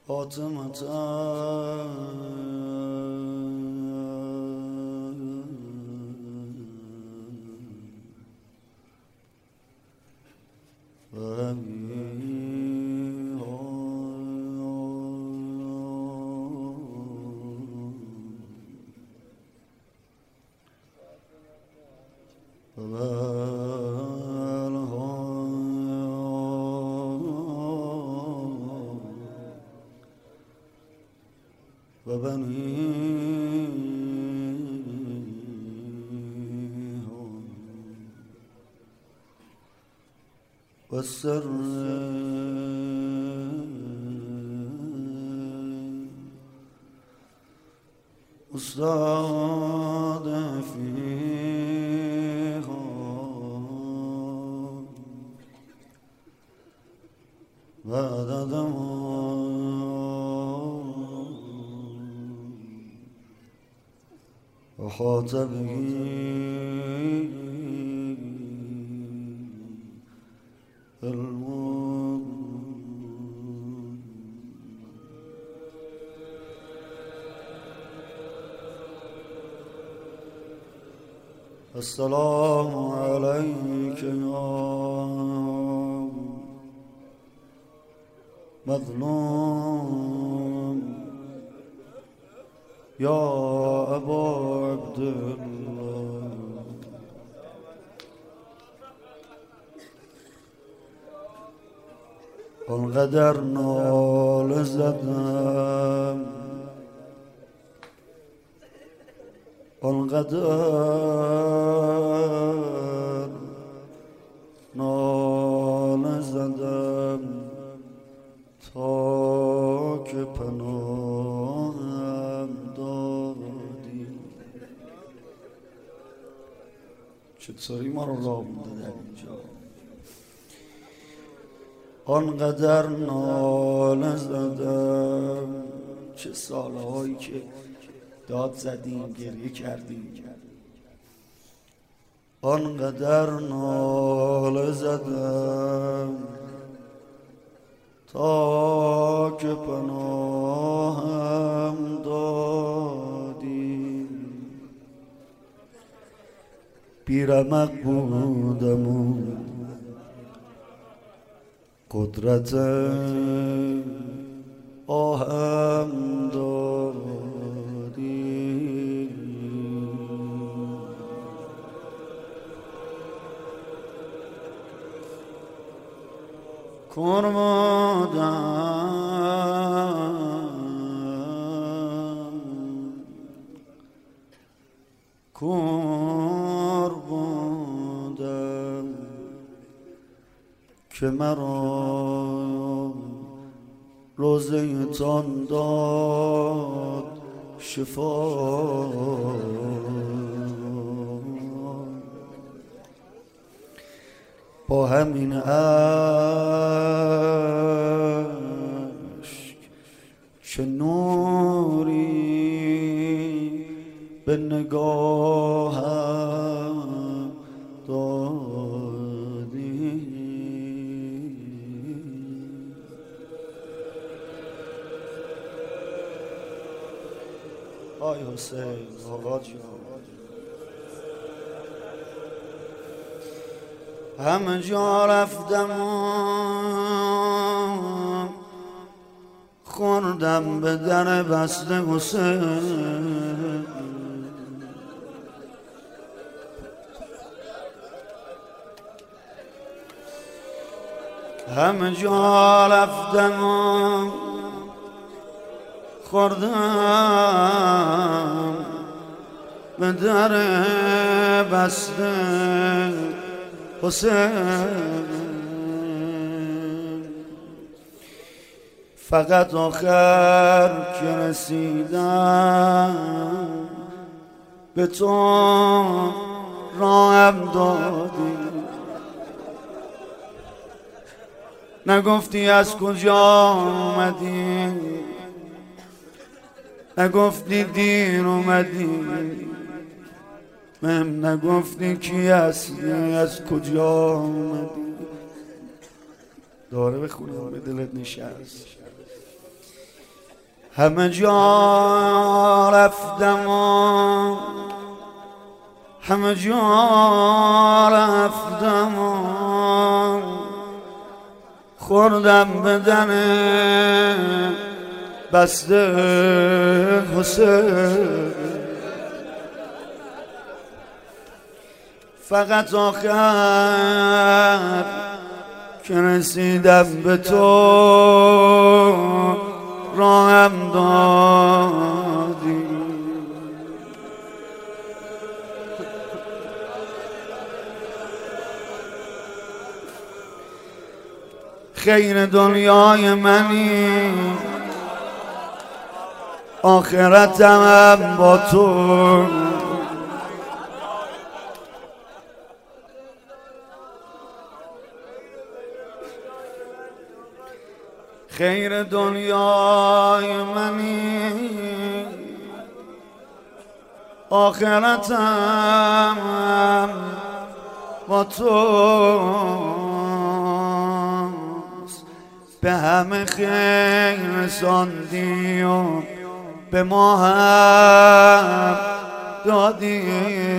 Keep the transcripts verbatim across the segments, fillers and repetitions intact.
فاطمة والسر أستاذ فيها بعد زمان وخاطبه السلام عليك يا مظلوم يا أبا عبد الله انقدر نال زدم انقدر نال زدم تا که پناهم دادی. چطوری ما رو راه بوده در اینجا؟ آنقدر ناله زدم، چه سالهایی که داد زدیم گریه کردیم، آنقدر ناله زدم تا که پناهم دادی. بیرمق بودم و قدرت آهم دادی. کور بودم کور بودم که مرا روزه تان داد شفا. با همین عشق چه نوری به نگاهم دادی. آی حسین آقا جان، همه جا رفتم و خوردم به در بسته حسین. همه جا رفتم و خوردم به در بسته حسین. فقط آخر که رسیدم به تو راهم دادی. نگفتی از کجا آمدی، نگفتی دیر اومدی، مهم نگفتی کی هستی، از کجا آمدی. داره بخونم به دلت نشست. همه جا رفتم و همه جا رفتم و خوردم بدن بسته حسین، فقط آخر که رسیدم به تو راهم دادی. خیر دنیای منی آخرتم با تو، خیر دنیای منی آخرتم با تو، به همه خیر رساندی و به ما هم دادی.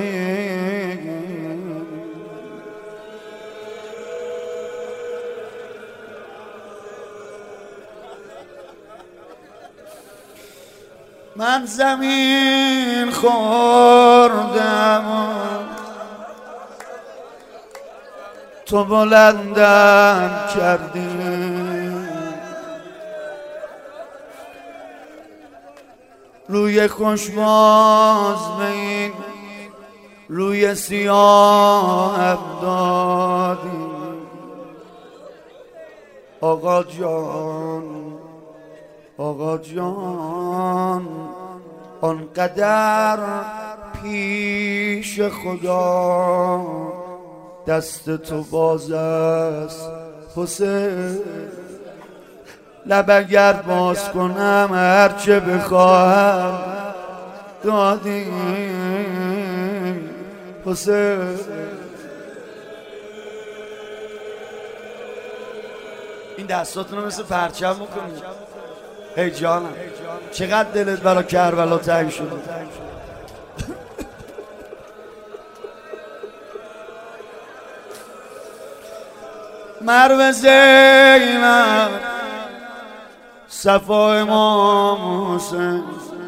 من زمین خوردم و تو بلندم کردی، روی خوشباز به این روی سیاه دادی. آقا جان آقا جان آنقدر پیش خدا دست تو باز است حسین، لب اگر باز کنم هرچه بخواهم دادی حسین. این دستاتون رو مثل پرچم بکنید. ای جانم چقدر دلت برای کربلا تنگ شده. مرو زینب صفا امام حسین،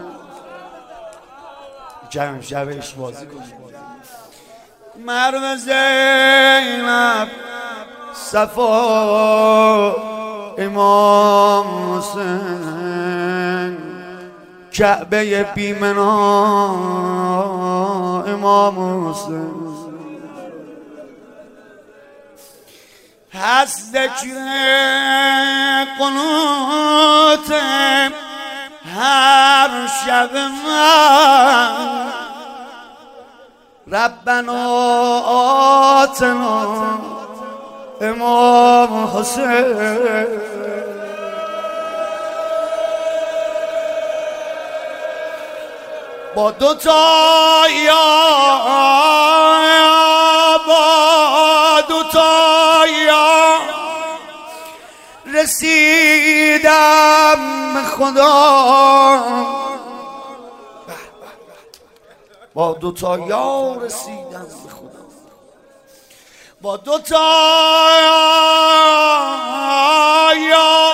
جمع شب عشق بازی کنید. مرو زینب صفا امام حسین، کعبه بیمنا امام حسین، هست ذکر قنوت هر شب من، ربنا آتنا امام حسین. با دو تا یا با دو تا یا رسیدم خدا، با دو تا یا رسیدم به خدا، با دو تا یا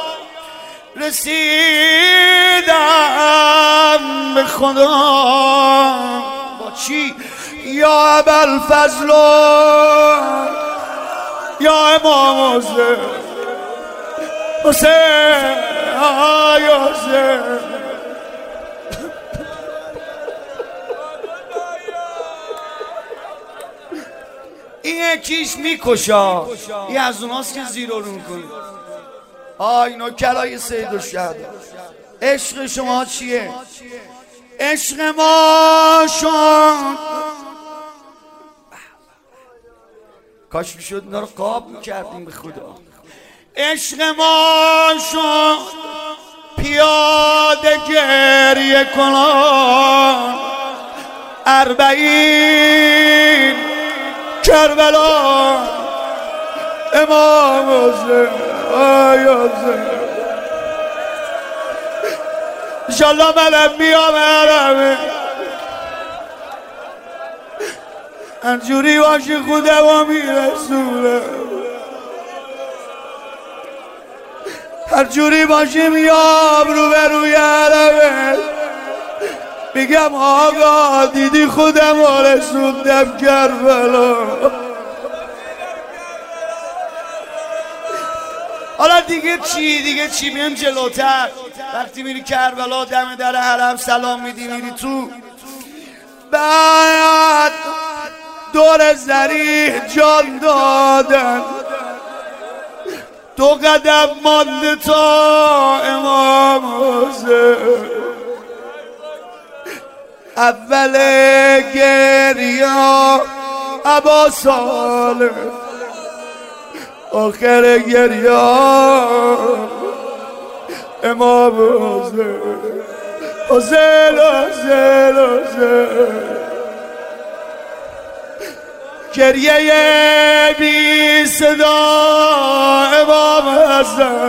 رسیدم به خدا. با چی؟ یا ابوالفضل یا امام حسین، حسین یا حسین. این یکیش میکشا، این از اوناست که زیر و رو میکنی. آی نوکرای سید الشهدا، عشق شما چیه؟ عشق ما شد کاش میشد اینا رو قاب میکردیم به خدا. عشق ما شد پیاده گریه کنان، اربعین کربلا امام حسین آی حسین. انشالله منم میام حرمه انجوری باشی خودم و میرسونه هر جوری باشی میام رو به روی حرمه میگم آقا دیدی خودم و رسوندم کربلا. حالا دیگه چی دیگه چی میم جلوتر وقتی میری کربلا دم در حرم سلام میدی میری تو بعد دور زریح جان دادن دو قدم مانده تا امام حسین اول گریا ابا صالح آخر گریا امام حسین حسین حسین حسین گریه بی صدا امام حسین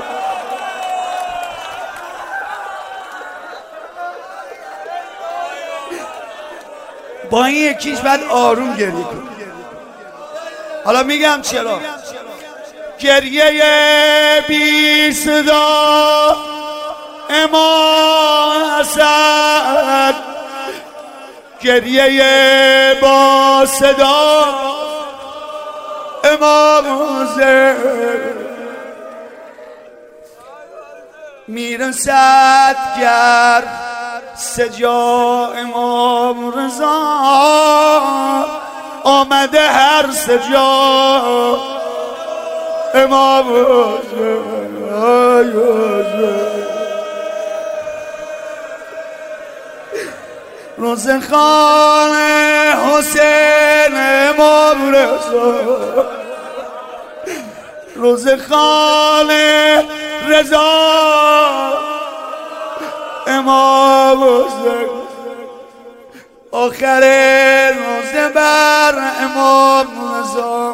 با این یکیش بعد آروم گریه کن. حالا میگم چرا گریه بی صدا امام حسین گریه با صدا امام حسین میرسد گر سجا امام رضا آمده هر سجا امام حسین روزخان حسین امام رضا روزخان رضا امام حسین آخر روز بر امام رضا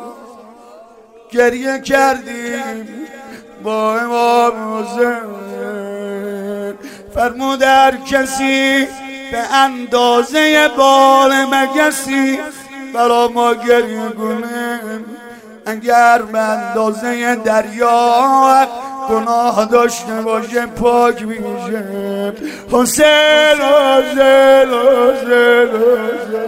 گریه کردیم با امام حسین فرمود هر کسی به اندازه بال مگسی برا ما گریه کنه اگر به اندازه دریا گناه داشته باشه پاک میشه حسین حسین حسین حسین